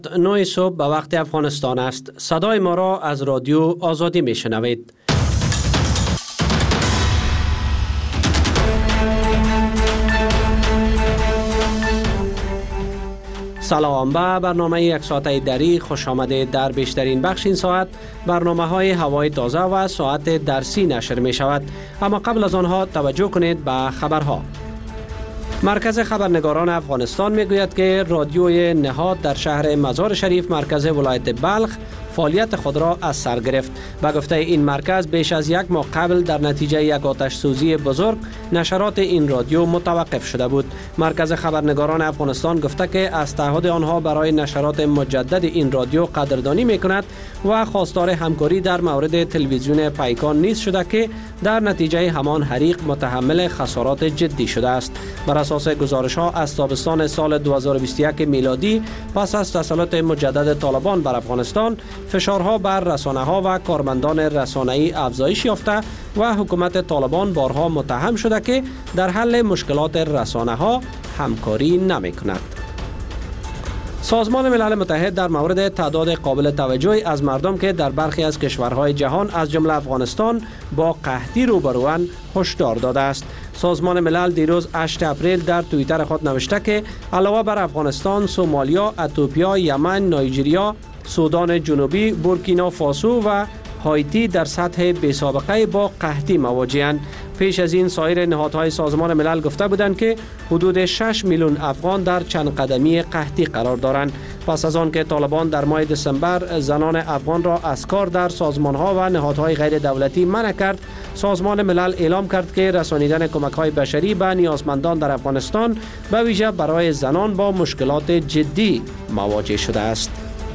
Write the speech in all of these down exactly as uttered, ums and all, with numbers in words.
نه صبح به وقت افغانستان است. صدای ما را از رادیو آزادی می شنوید. سلام، به برنامه یک ساعته دری خوش آمده. در بیشترین بخش این ساعت برنامه های هوای تازه و ساعت درسی نشر می شود. اما قبل از آنها توجه کنید به خبرها. مرکز خبرنگاران افغانستان می گوید که رادیوی نهاد در شهر مزار شریف مرکز ولایت بلخ فعالیت خود را از سر گرفت. به گفته این مرکز بیش از یک ماه قبل در نتیجه یک آتش سوزی بزرگ نشرات این رادیو متوقف شده بود. مرکز خبرنگاران افغانستان گفته که از تعهد آنها برای نشرات مجدد این رادیو قدردانی می کند و خواستار همکاری در مورد تلویزیون پیکان نیز شده که در نتیجه همان حریق متحمل خسارات جدی شده است. بر اساس گزارش ها از تابستان سال دو هزار و بیست و یک میلادی پس از تسلط مجدد طالبان بر افغانستان فشارها بر رسانه‌ها و کارمندان رسانه‌ای افزایش یافته و حکومت طالبان بارها متهم شده که در حل مشکلات رسانه‌ها همکاری نمی‌کند. سازمان ملل متحد در مورد تعداد قابل توجهی از مردم که در برخی از کشورهای جهان از جمله افغانستان با قحطی روبروند هشدار داده است. سازمان ملل دیروز هشتم اپریل در توییتر خود نوشته که علاوه بر افغانستان، سومالیا، اتیوپیا، یمن، نایجریا، سودان جنوبی، بورکینافاسو و هایتی در سطح بی‌سابقه با قحطی مواجه‌اند. پیش از این سایر نهادهای سازمان ملل گفته بودند که حدود شش میلیون افغان در چند قدمی قحطی قرار دارند. پس از آن که طالبان در ماه دسامبر زنان افغان را از کار در سازمان‌ها و نهادهای غیر دولتی منع کرد، سازمان ملل اعلام کرد که رسانیدن کمک‌های بشری به نیازمندان در افغانستان به ویژه برای زنان با مشکلات جدی مواجه شده است.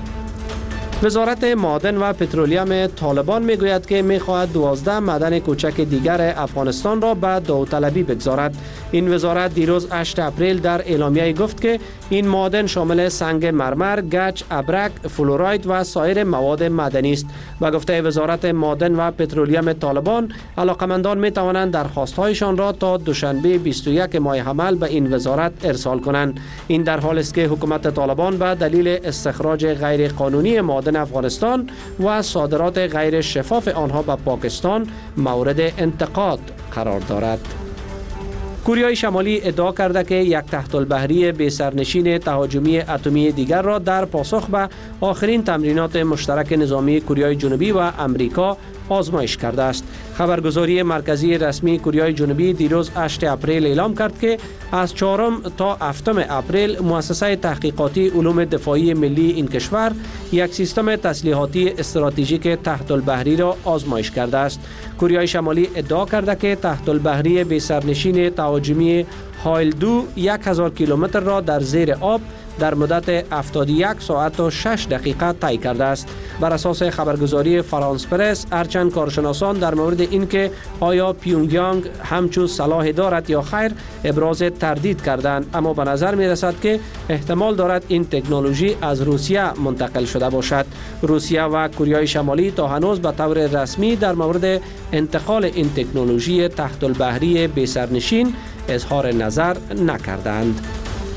وزارت معادن و پترولیوم طالبان میگوید که میخواهد دوازده معدن کوچک دیگر افغانستان را به داوطلبی بگذارد. این وزارت دیروز هشتم اپریل در اعلامیه گفت که این معادن شامل سنگ مرمر، گچ، ابرک، فلوراید و سایر مواد معدنی است. به گفته وزارت معادن و پترولیوم طالبان، علاقمندان می توانند درخواست‌هایشان را تا دوشنبه بیست و یکم ماه حمل به این وزارت ارسال کنند. این در حالی است که حکومت طالبان به دلیل استخراج غیر قانونی معادن افغانستان و صادرات غیر شفاف آنها به پاکستان مورد انتقاد قرار دارد. کره شمالی ادعا کرده که یک تحت البحری بی سرنشین تهاجمی اتمی دیگر را در پاسخ به آخرین تمرینات مشترک نظامی کره جنوبی و امریکا آزمایش کرده است. خبرگزاری مرکزی رسمی کره جنوبی دیروز هشتم اپریل اعلام کرد که از چهارم تا هفتم اپریل مؤسسه تحقیقاتی علوم دفاعی ملی این کشور یک سیستم تسلیحاتی استراتژیک تحت البحری را آزمایش کرده است. کره شمالی ادعا کرده که تحت البحری بی سرنشین تهاجمی هایل دو یک هزار کیلومتر را در زیر آب در مدت هفتاد و یک ساعت و شش دقیقه طی کرده است. بر اساس خبرگزاری فرانس پرس، هرچند کارشناسان در مورد اینکه آیا پیونگیانگ همچون صلاح دارد یا خیر ابراز تردید کردند، اما به نظر می رسد که احتمال دارد این تکنولوژی از روسیه منتقل شده باشد. روسیه و کره شمالی تا هنوز به طور رسمی در مورد انتقال این تکنولوژی تحت البحری بی سرنشین اظهار نظر نکردند.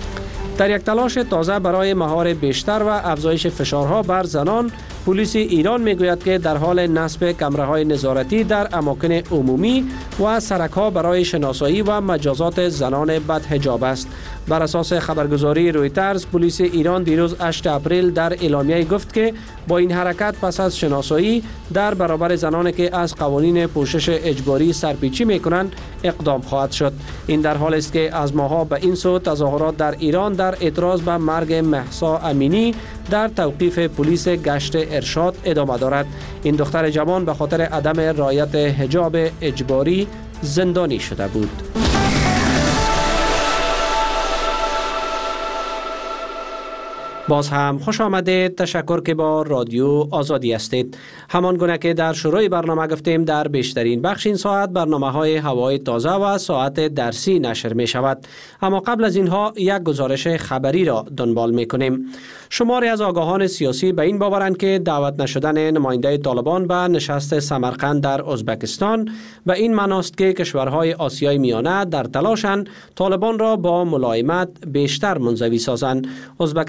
در یک تلاش تازه برای مهار بیشتر و افزایش فشارها بر زنان، پلیس ایران میگوید که در حال نصب کامراهای نظارتی در اماکن عمومی و سرک‌ها برای شناسایی و مجازات زنان بدحجاب است. بر اساس خبرگزاری رویترز، پلیس ایران دیروز هشتم اپریل در اعلامیه گفت که با این حرکت پس از شناسایی در برابر زنانی که از قوانین پوشش اجباری سرپیچی میکنند اقدام خواهد شد. این در حالی است که از ماها به این سو تظاهرات در ایران در اعتراض به مرگ مهسا امینی در توقیف پلیس گشت ارشاد ادامه دارد. این دختر جوان به خاطر عدم رعایت حجاب اجباری زندانی شده بود. باز هم خوش آمده. تشکر که با رادیو آزادی هستید. همان گونه که در شروع برنامه گفتیم، در بیشترین بخش این ساعت برنامه های هوای تازه و ساعت درسی نشر می شود. اما قبل از اینها یک گزارش خبری را دنبال می کنیم. شماری از آگاهان سیاسی به این باورند که دعوت نشدن نماینده طالبان به نشست سمرقند در ازبکستان به این معناست که کشورهای آسیای میانه در تلاشند طالبان را با ملایمت بیشتر منزوی سازند. ازبکستان اعلام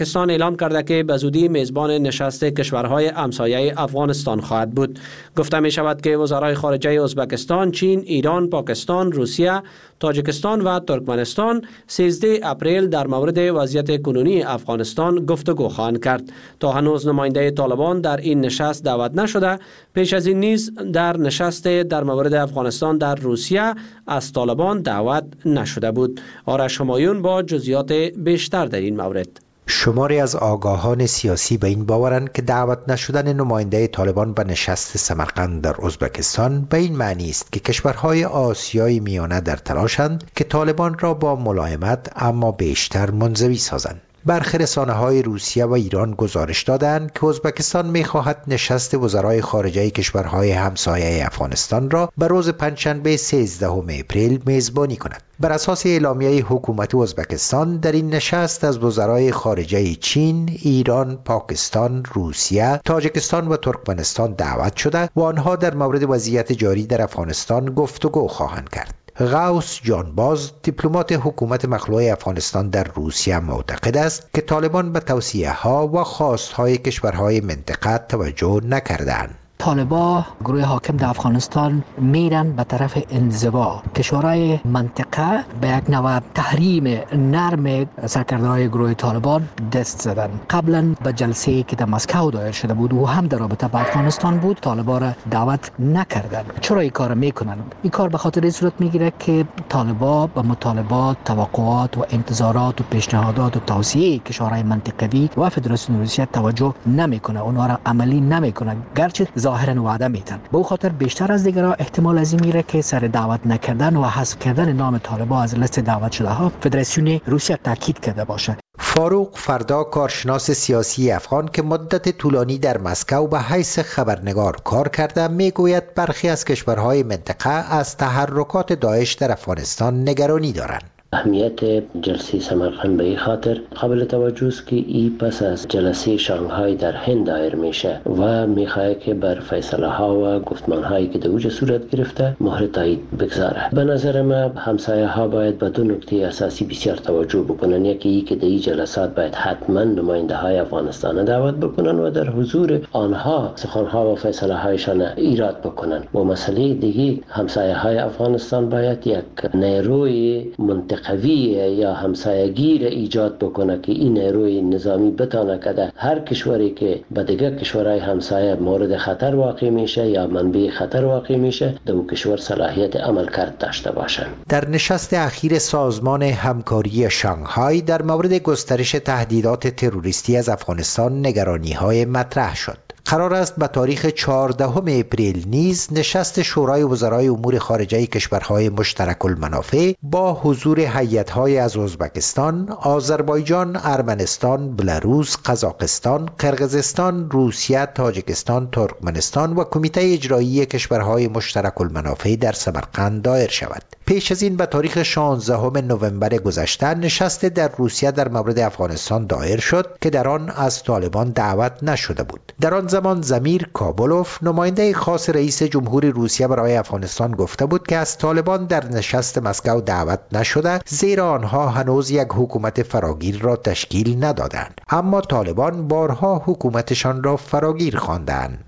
اعلام کرده که به زودی میزبان نشست کشورهای همسایه افغانستان خواهد بود. گفته می شود که وزرای خارجه ازبکستان، چین، ایران، پاکستان، روسیه، تاجیکستان و ترکمنستان سیزده اپریل در مورد وضعیت کنونی افغانستان گفتگو خواهند کرد. تا هنوز نماینده طالبان در این نشست دعوت نشده. پیش از این نیز در نشست در مورد افغانستان در روسیه از طالبان دعوت نشده بود. آرش همایون با جزئیات بیشتر در این مورد. شماری از آگاهان سیاسی به این باورند که دعوت نشدن نماینده طالبان به نشست سمرقند در ازبکستان به این معنی است که کشورهای آسیای میانه در تلاشند که طالبان را با ملایمت اما بیشتر منزوی سازند. برخی رسانه‌های روسیه و ایران گزارش دادند که ازبکستان می‌خواهد نشست وزرای خارجه کشورهای همسایه افغانستان را به روز پنجشنبه سیزدهم اپریل میزبانی کند. بر اساس اعلامیه حکومت ازبکستان در این نشست از وزرای خارجه چین، ایران، پاکستان، روسیه، تاجیکستان و ترکمنستان دعوت شده و آنها در مورد وضعیت جاری در افغانستان گفتگو خواهند کرد. غوث جانباز، دیپلمات حکومت مخلوع افغانستان در روسیه، معتقد است که طالبان به توصیه ها و خواست های کشورهای منطقه توجه نکردند. طالبان گروه حاکم در افغانستان میرن به طرف انزوا. کشورهای منطقه به یک نوع تحریم نرم سرکرده‌های گروه طالبان دست زدن. قبلا به جلسه که در مسکو دایر شده بود و هم در رابطه با افغانستان بود، طالبان را دعوت نکردن. چرا این کار میکنن؟ این کار به خاطر این صورت میگیره که طالبان به مطالبات، توقعات و انتظارات و پیشنهادات و توصیه کشورهای منطقوی و فدراسیون روسیه توجه نمیکنه، اونها را عملی نمیکنه، گرچه ظاهرا وعده میتن. به او خاطر بیشتر از دیگرها احتمال از این میره که سر دعوت نکردن و حذف کردن نام طالبان از لیست دعوت شده ها فدراسیون روسیه تاکید کرده باشه. فاروق فردا، کارشناس سیاسی افغان که مدت طولانی در مسکو به حیث خبرنگار کار کرده، میگوید برخی از کشورهای منطقه از تحرکات داعش در افغانستان نگرانی دارند. اهمیت جلسه سمرقند به این خاطر قابل توجه است که ای پس از جلسه شانگهای در هند دایر میشه و میخواه که بر فیصله ها و گفتمان هایی که در اوج صورت گرفته مهر تایید بگذاره. به نظر من همسایه ها باید به دو نکته اساسی بسیار توجه بکنن. یکی ای که در این جلسات باید حتما نماینده های افغانستان دعوت بکنن و در حضور آنها سخن ها و فیصله هایشان ایراد بکنن. و مسئله دیگه، همسایه های افغانستان باید یک نیروی منطقه قوی یا همسایگی را ایجاد بکنه که این نیروی نظامی بتانه که هر کشوری که به دیگر کشورهای همسایه مورد خطر واقع میشه یا منبع خطر واقع میشه، در اون کشور صلاحیت عمل کرد داشته باشه. در نشست اخیر سازمان همکاری شانگهای در مورد گسترش تهدیدات تروریستی از افغانستان نگرانی‌های مطرح شد. قرار است به تاریخ چهاردهم اپریل نیز نشست شورای وزرای امور خارجه کشورهای مشترک المنافع با حضور هیئت‌های از ازبکستان، آذربایجان، ارمنستان، بلاروس، قزاقستان، قرقیزستان، روسیه، تاجیکستان، ترکمنستان و کمیته اجرایی کشورهای مشترک المنافع در سمرقند دایر شود. پیش از این به تاریخ شانزدهم نوامبر گذشته نشست در روسیه در مورد افغانستان دایر شد که در آن از طالبان دعوت نشده بود. در آن زمان زمیر کابولوف، نماینده خاص رئیس جمهور روسیه برای افغانستان، گفته بود که از طالبان در نشست مسکو دعوت نشده، زیرا آنها هنوز یک حکومت فراگیر را تشکیل ندادند. اما طالبان بارها حکومتشان را فراگیر خواندند.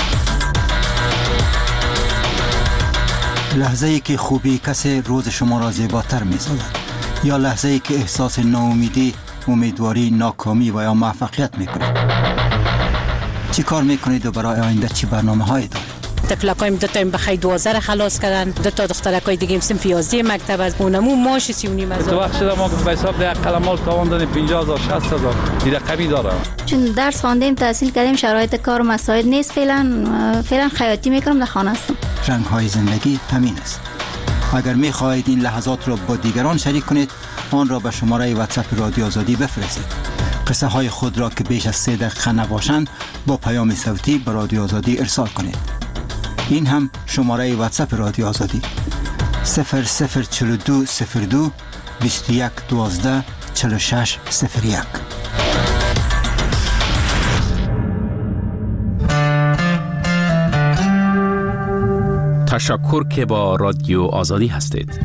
لحظه ای که خوبی کسی روز شما را زیباتر می سازد، یا لحظه ای که احساس ناامیدی، امیدواری، ناکامی و یا موفقیت می کنید. چی کار می کنید و برای آینده چی برنامه هایی دارید؟ تفلکایم دو تا بخی دوازده را خلاص کردن، دو تا دخترکای دیگه صنف یازده مکتب از اونمو ماش سی و نیم هزار. تو وقت شده ما به حساب ده قلمال تاوان دادیم پنجاه هزار شصت هزار این رقمی داره. چون درس خواندیم، تحصیل کردیم، شرایط کار و مساعد نیست، فعلا فعلا خیاطی میکنم، در خانه هستم. رنگ های زندگی همین است. اگر می خواهید این لحظات را با دیگران شریک کنید، آن را به شماره واتساپ رادیو آزادی بفرستید. قصه های خود را که بیش از سه دقیقه نباشند با پیام صوتی به رادیو آزادی ارسال کنید. این هم شماره واتساپ رادیو آزادی صفر صفر چهل و دو صفر دو بیست و یک دوازده چهل و شش صفر یک. تشکر که با رادیو آزادی هستید.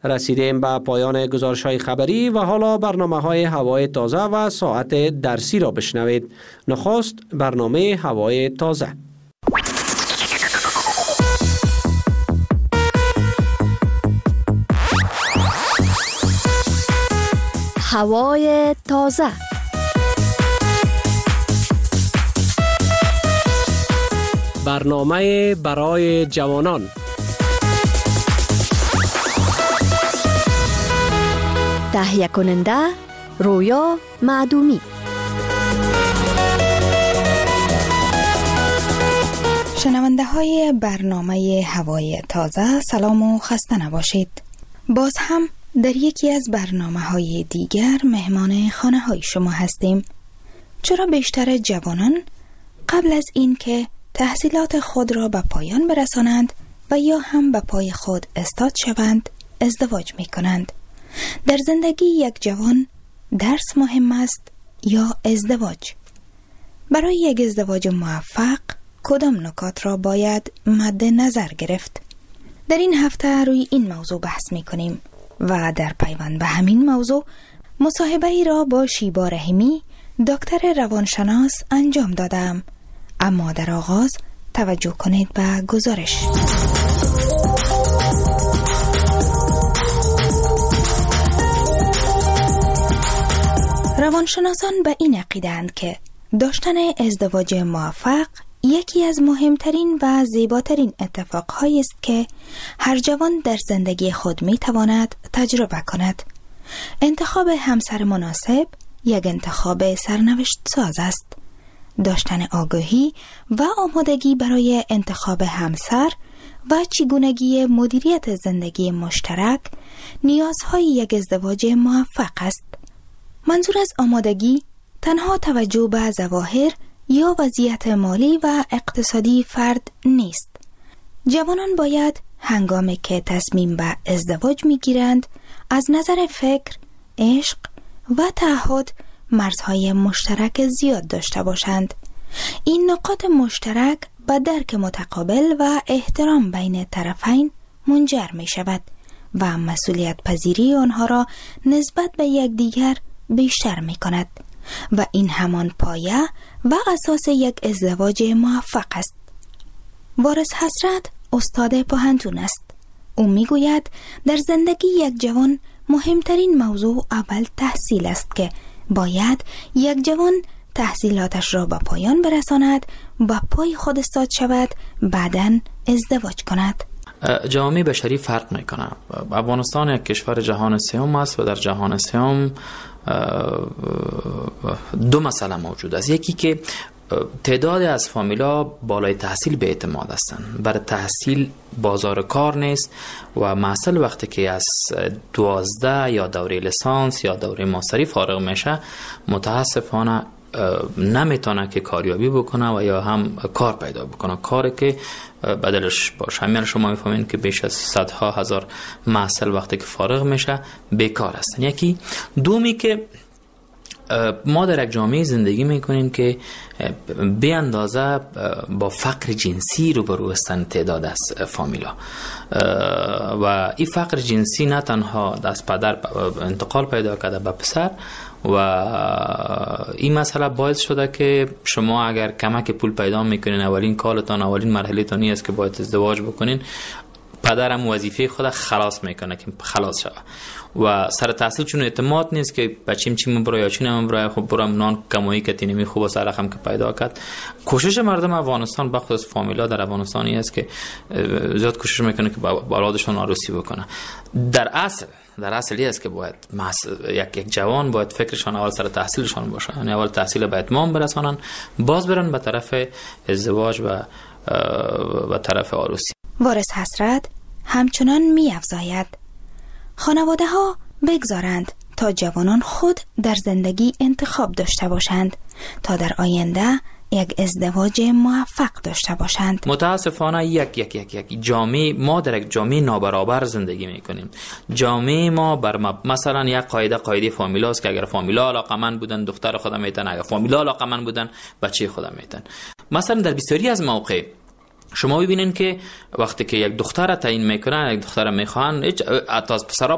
رسیدیم به پایان گزارش های خبری و حالا برنامه های هوای تازه و ساعت درسی را بشنوید. نخست برنامه هوای تازه. هوای تازه. برنامه برای جوانان. تهیه کننده رویا معدومی. شنونده های برنامه هوای تازه، سلام و خسته نباشید. باز هم در یکی از برنامه های دیگر مهمان خانه های شما هستیم. چرا بیشتر جوانان قبل از این که تحصیلات خود را به پایان برسانند و یا هم به پای خود استاد شوند ازدواج می کنند؟ در زندگی یک جوان درس مهم است یا ازدواج؟ برای یک ازدواج موفق کدام نکات را باید مد نظر گرفت؟ در این هفته روی این موضوع بحث می کنیم و در پیوند به همین موضوع مصاحبه ای را با شیبا رحیمی دکتر روانشناس انجام دادم. اما در آغاز توجه کنید به گزارش. روانشناسان به این عقیده‌اند که داشتن ازدواج موفق یکی از مهمترین و زیباترین اتفاقهایی است که هر جوان در زندگی خود می تواند تجربه کند. انتخاب همسر مناسب یک انتخاب سرنوشت ساز است. داشتن آگاهی و آمادگی برای انتخاب همسر و چگونگی مدیریت زندگی مشترک نیازهای یک ازدواج موفق است. منظور از آمادگی تنها توجه به ظواهر یا وضعیت مالی و اقتصادی فرد نیست. جوانان باید هنگامی که تصمیم به ازدواج می گیرند از نظر فکر، عشق و تعهد مرزهای مشترک زیاد داشته باشند. این نقاط مشترک به درک متقابل و احترام بین طرفین منجر می شود و مسئولیت پذیری آنها را نسبت به یکدیگر بیشتر می کند و این همان پایه و اساس یک ازدواج موفق است. وارث حسرت استاد پوهنتون است. او می گوید در زندگی یک جوان مهمترین موضوع اول تحصیل است که باید یک جوان تحصیلاتش را به پایان برساند، به پای خود استاد شود، بعداً ازدواج کند. جامعه بشری فرق میکنه. افغانستان یک کشور جهان سوم است و در جهان سوم دو مسئله موجود است. یکی که تعداد از فامیلا بالای تحصیل به اعتماد هستند. برای تحصیل بازار کار نیست و محصل وقتی که از دوازده یا دوره لیسانس یا دوره ماستری فارغ میشه متاسفانه نمیتونه که کاریابی بکنه و یا هم کار پیدا بکنه، کاری که بدلش باشه. همین شما میفهمین که بیش از صدها هزار محصل وقتی که فارغ میشه بیکار هستن. یکی دومی که ما در یک جامعه زندگی میکنیم که به اندازه با فقر جنسی روبرو هستند تعداد از فامیلا و این فقر جنسی نه تنها از پدر انتقال پیدا کرده به پسر و این مسئله باعث شده که شما اگر کمک پول پیدا میکنین اولین کارتان اولین مرحله تانی است که باید ازدواج بکنین، پدرم وظیفه خود خلاص میکنه که خلاص شوه و سر تحصیل چون اعتماد نیست که بچیم چی من برای یا چی نمیم برای خب برام نان کمایی که تینمی خوب سر رقم که پیدا کرد. کوشش مردم افغانستان بخصوص فامیلا در افغانستانی است که زیاد کوشش میکنه که با اولادشون عروسی بکنه. در اصل در اصلی است که باید یک یک جوان باید فکرشان اول سر تحصیلشان باشه، یعنی اول تحصیل به اتمام برسانن، باز برن به طرف ازدواج و به طرف عروسی. وارث حسرت همچنان می افزاید خانواده ها بگذارند تا جوانان خود در زندگی انتخاب داشته باشند تا در آینده یک ازدواج موفق داشته باشند. متاسفانه یک یک یک یک جامعه ما در یک جامعه نابرابر زندگی میکنیم. جامعه ما بر مثلا یک قاعده قاعده فامیلا است که اگر فامیلا علاقمند بودن دختر خودم میتن، اگر فامیلا علاقمند بودن بچه خودم میتن. مثلا در بسیاری از مواقع شما ببینین که وقتی که یک دختر تعیین میکنن، یک دختر میخوان، هیچ از پسرا